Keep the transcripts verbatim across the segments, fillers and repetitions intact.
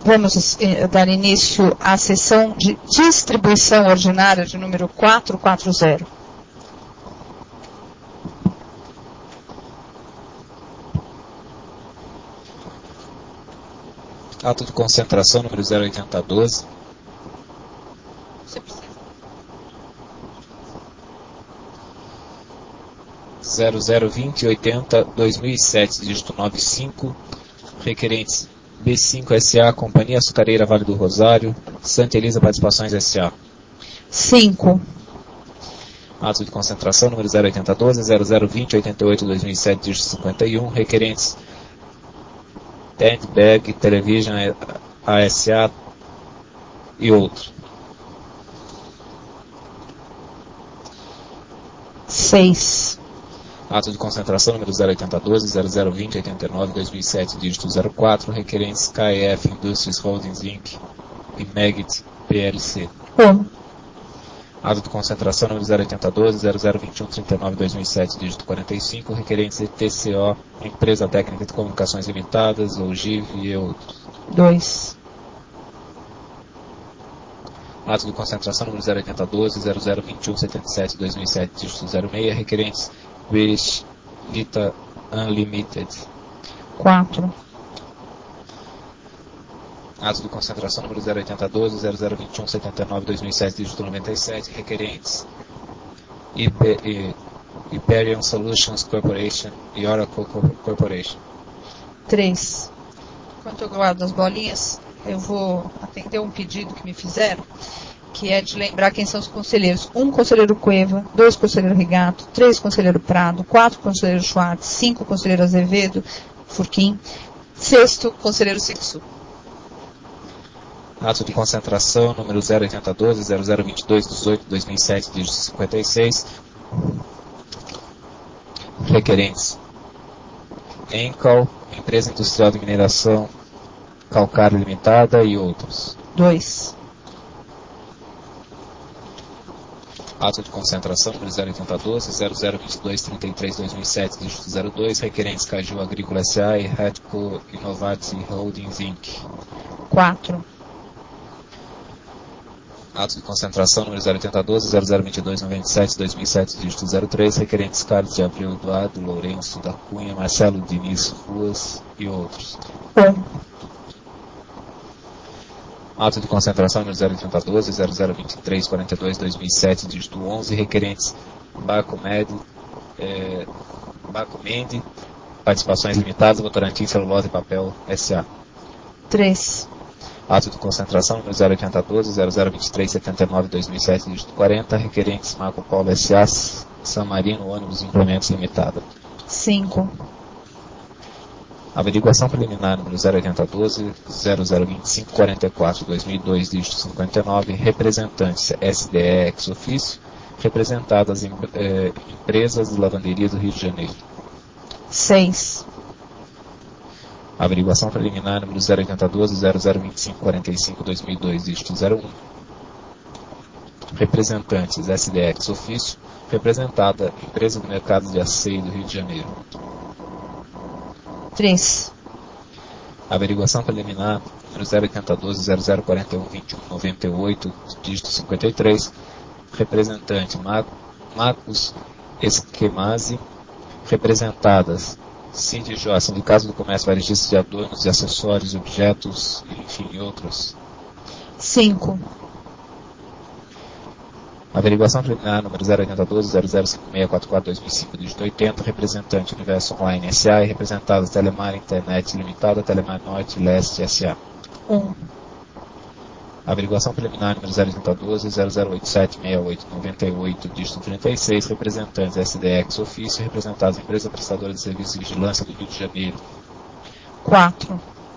Vamos eh, dar início à sessão de distribuição ordinária de número quatrocentos e quarenta. Ato de concentração número zero oitenta doze. Você precisa. zero zero vinte oitenta dois mil e sete, dígito noventa e cinco, requerentes B cinco S A, Companhia Açucareira Vale do Rosário, Santa Elisa Participações S A. cinco. Ato de concentração número zero oitenta doze, zero zero vinte oitenta e oito dois mil e sete, dígito cinquenta e um, requerentes Tandberg Television A S A e outros. seis. Ato de concentração número zero oitenta doze, zero zero vinte oitenta e nove dois mil e sete, dígito zero quatro, requerentes K E F Industries Holdings Incorporated e Megit P L C. um. Ato de concentração número zero oitenta doze, zero zero vinte e um trinta e nove dois mil e sete, dígito quarenta e cinco, requerentes E T C O, Empresa Técnica de Comunicações Limitadas, ou G I V e outros. dois. Ato de concentração número zero oitenta doze, zero zero vinte e um setenta e sete dois mil e sete, dígito zero seis, requerentes British Vita Unlimited. quatro. Ato de concentração número zero oitenta doze, zero zero vinte e um setenta e nove dois mil e sete, dígito noventa e sete, requerentes Hyperion Solutions Corporation e Oracle Corporation. três. Enquanto eu guardo as bolinhas, eu vou atender um pedido que me fizeram, que é de lembrar quem são os conselheiros. Um, conselheiro Cueva, dois, conselheiro Rigato, três, conselheiro Prado, quatro, conselheiro Schwartz, cinco, conselheiro Azevedo, Furquim, sexto, conselheiro Sexu. Ato de concentração número zero oitenta doze, zero zero vinte e dois dezoito dois mil e sete, dígito cinquenta e seis, requerentes Encal, Empresa Industrial de Mineração Calcário Limitada e outros. dois. Ato de concentração número zero oitenta doze, zero zero vinte e dois trinta e três dois mil e sete, dígito zero dois, requerentes Caju Agrícola S A e Redco Innovati Holdings Incorporated. quatro. Ato de concentração número zero oitenta doze, zero zero vinte e dois noventa e sete dois mil e sete, dígito zero três, requerentes Carlos de Abreu Eduardo, Lourenço da Cunha, Marcelo Diniz Ruas e outros. um. Ato de concentração número zero oitenta doze, zero zero vinte e três quarenta e dois dois mil e sete, dígito onze, requerentes Bacomed, é, Bacomed, Participações Limitadas, Votorantim Celulose e Papel S A. três. Ato de concentração número zero oitenta doze, zero zero vinte e três setenta e nove dois mil e sete, dígito quarenta, requerentes Marco Polo S A, San Marino Ônibus Implementos Limitada. cinco. Averiguação preliminar número zero oitenta doze, zero zero vinte e cinco quarenta e quatro dois mil e dois, dígito cinquenta e nove, representantes S D E ex ofício, representadas em, eh, empresas de lavanderia do Rio de Janeiro. seis. Averiguação preliminar número zero oitenta doze, zero zero vinte e cinco quarenta e cinco dois mil e dois, dígito zero um, representantes S D E ex ofício, representada Empresa do Mercado de Aceio do Rio de Janeiro. três. Averiguação preliminar número zero oitenta doze, zero zero quarenta e um vinte e um noventa e oito, dígito cinquenta e três, representante Marcos Esquemazzi, representadas Sindijo, Sindicato do Comércio Varejista de Adornos e Acessórios, Objetos, enfim, e outros. cinco. Averiguação preliminar número zero oitenta doze, zero zero cinco seis quatro quatro dois mil e cinco, dígito oitenta, representante Universo Online S A e representadas Telemar Internet Limitada, Telemar Norte e Leste S A. um. Averiguação preliminar número zero oitenta doze, zero zero oito sete seis oito nove oito, dígito trinta e seis, representantes S D E ex ofício, representados Empresa Prestadora de Serviços de Vigilância do Rio de Janeiro. quatro.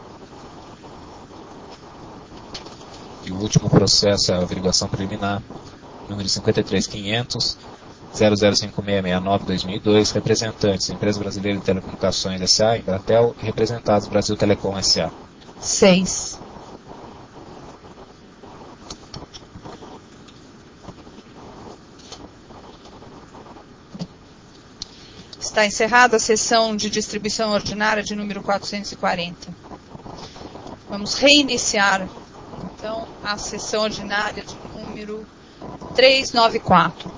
E o último processo é a averiguação preliminar número cinquenta e três quinhentos, zero zero cinco seis seis nove dois mil e dois, representantes Empresa Brasileira de Telecomunicações S A, Embratel, e representados Brasil Telecom S A. seis. Está encerrada a sessão de distribuição ordinária de número quatrocentos e quarenta. Vamos reiniciar, então, a sessão ordinária de número trezentos e noventa e quatro.